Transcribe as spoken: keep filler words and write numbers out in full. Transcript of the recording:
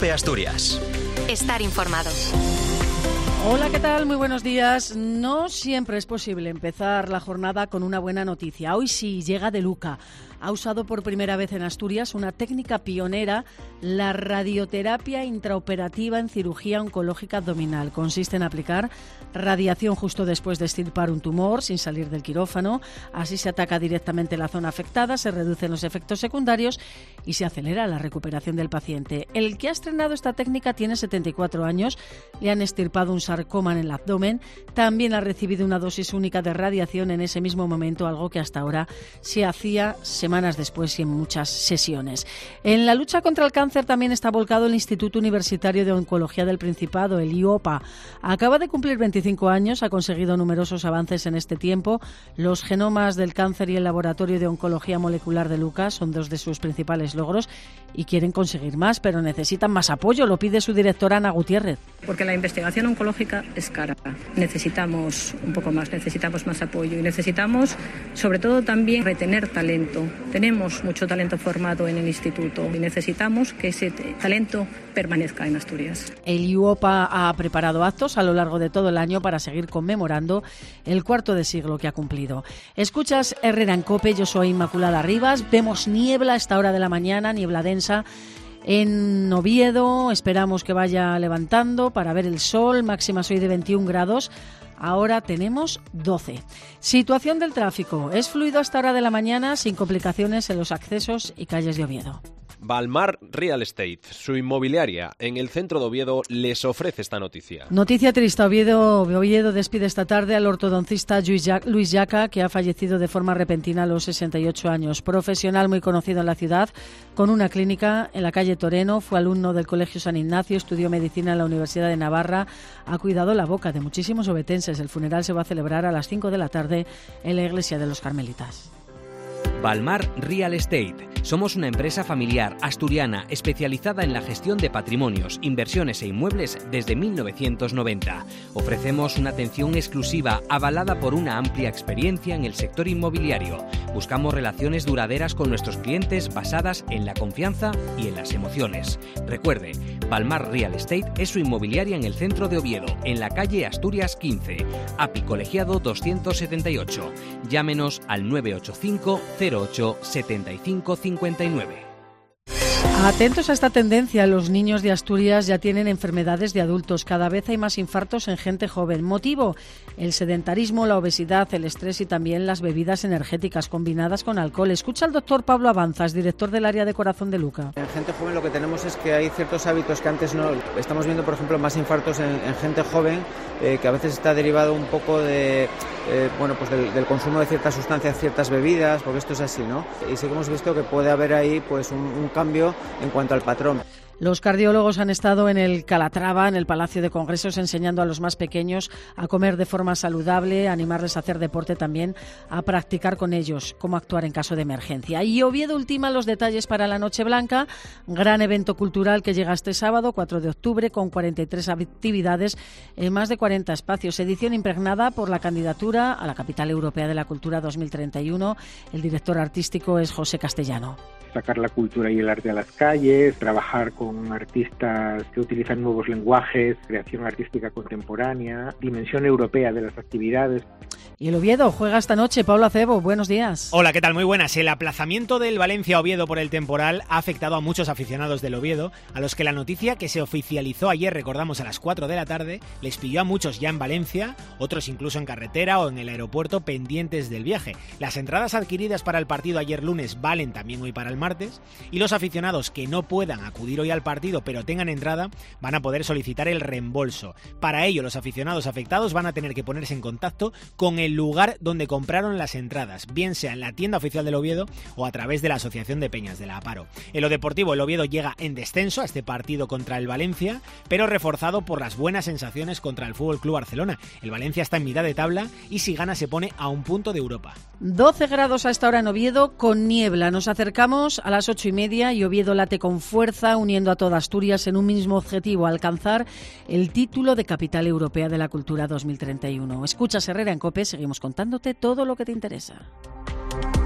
COPE Asturias. Estar informado. Hola, ¿qué tal? Muy buenos días. No siempre es posible empezar la jornada con una buena noticia. Hoy sí, llega de Luca. Ha usado por primera vez en Asturias una técnica pionera, la radioterapia intraoperativa en cirugía oncológica abdominal. Consiste en aplicar radiación justo después de extirpar un tumor sin salir del quirófano. Así se ataca directamente la zona afectada, se reducen los efectos secundarios y se acelera la recuperación del paciente. El que ha estrenado esta técnica tiene setenta y cuatro años, le han extirpado un sarcoma en el abdomen, también ha recibido una dosis única de radiación en ese mismo momento, algo que hasta ahora se hacía semanas después y en muchas sesiones. En la lucha contra el cáncer también está volcado el Instituto Universitario de Oncología del Principado, el I O P A. Acaba de cumplir veinticinco años, ha conseguido numerosos avances en este tiempo. Los genomas del cáncer y el Laboratorio de Oncología Molecular de Lucas son dos de sus principales logros y quieren conseguir más, pero necesitan más apoyo, lo pide su directora Ana Gutiérrez. Porque la investigación oncológica es cara. Necesitamos un poco más, necesitamos más apoyo y necesitamos, sobre todo, también retener talento. Tenemos mucho talento formado en el instituto y necesitamos que ese talento permanezca en Asturias. El I O P A ha preparado actos a lo largo de todo el año para seguir conmemorando el cuarto de siglo que ha cumplido. Escuchas Herrera en COPE, yo soy Inmaculada Rivas. Vemos niebla a esta hora de la mañana, niebla densa en Oviedo. Esperamos que vaya levantando para ver el sol. Máximas hoy de veintiún grados. Ahora tenemos doce. Situación del tráfico. Es fluido hasta hora de la mañana, sin complicaciones en los accesos y calles de Oviedo. Balmar Real Estate, su inmobiliaria en el centro de Oviedo, les ofrece esta noticia. Noticia triste. Oviedo, Oviedo despide esta tarde al ortodoncista Luis Yaca, que ha fallecido de forma repentina a los sesenta y ocho años. Profesional muy conocido en la ciudad, con una clínica en la calle Toreno, fue alumno del Colegio San Ignacio, estudió medicina en la Universidad de Navarra, ha cuidado la boca de muchísimos obetenses. El funeral se va a celebrar a las cinco de la tarde en la iglesia de los Carmelitas. Balmar Real Estate. Somos una empresa familiar asturiana especializada en la gestión de patrimonios, inversiones e inmuebles desde mil novecientos noventa. Ofrecemos una atención exclusiva avalada por una amplia experiencia en el sector inmobiliario. Buscamos relaciones duraderas con nuestros clientes basadas en la confianza y en las emociones. Recuerde, Balmar Real Estate es su inmobiliaria en el centro de Oviedo, en la calle Asturias quince, A P I Colegiado doscientos setenta y ocho. Llámenos al nueve ocho cinco cero ocho siete cinco cinco nueve. Atentos a esta tendencia, los niños de Asturias ya tienen enfermedades de adultos. Cada vez hay más infartos en gente joven. Motivo: el sedentarismo, la obesidad, el estrés y también las bebidas energéticas combinadas con alcohol. Escucha al doctor Pablo Avanzas, director del área de corazón de Luca. En gente joven lo que tenemos es que hay ciertos hábitos que antes no. Estamos viendo, por ejemplo, más infartos en, en gente joven, eh, que a veces está derivado un poco de, eh, bueno, pues del, del consumo de ciertas sustancias, ciertas bebidas, porque esto es así, ¿no? Y sí que hemos visto que puede haber ahí pues un, un cambio en cuanto al patrón. Los cardiólogos han estado en el Calatrava, en el Palacio de Congresos, enseñando a los más pequeños a comer de forma saludable, a animarles a hacer deporte también, a practicar con ellos cómo actuar en caso de emergencia. Y Oviedo ultima los detalles para la Noche Blanca, gran evento cultural que llega este sábado, cuatro de octubre, con cuarenta y tres actividades en más de cuarenta espacios. Edición impregnada por la candidatura a la Capital Europea de la Cultura dos mil treinta y uno. El director artístico es José Castellano. Sacar la cultura y el arte a las calles, trabajar con artistas que utilizan nuevos lenguajes, creación artística contemporánea, dimensión europea de las actividades. Y el Oviedo juega esta noche. Pablo Acebo, buenos días. Hola, ¿qué tal? Muy buenas. El aplazamiento del Valencia-Oviedo por el temporal ha afectado a muchos aficionados del Oviedo, a los que la noticia que se oficializó ayer, recordamos, a las cuatro de la tarde, les pilló a muchos ya en Valencia, otros incluso en carretera o en el aeropuerto pendientes del viaje. Las entradas adquiridas para el partido ayer lunes valen también hoy para el martes, y los aficionados que no puedan acudir hoy al partido pero tengan entrada van a poder solicitar el reembolso. Para ello, los aficionados afectados van a tener que ponerse en contacto con el lugar donde compraron las entradas, bien sea en la tienda oficial del Oviedo o a través de la Asociación de Peñas de la Aparo. En lo deportivo, el Oviedo llega en descenso a este partido contra el Valencia, pero reforzado por las buenas sensaciones contra el F C Barcelona. El Valencia está en mitad de tabla y si gana se pone a un punto de Europa. doce grados a esta hora en Oviedo con niebla. Nos acercamos a las ocho y media y Oviedo late con fuerza, uniendo a toda Asturias en un mismo objetivo: alcanzar el título de Capital Europea de la Cultura dos mil treinta y uno. Escuchas Herrera en COPE, seguimos contándote todo lo que te interesa.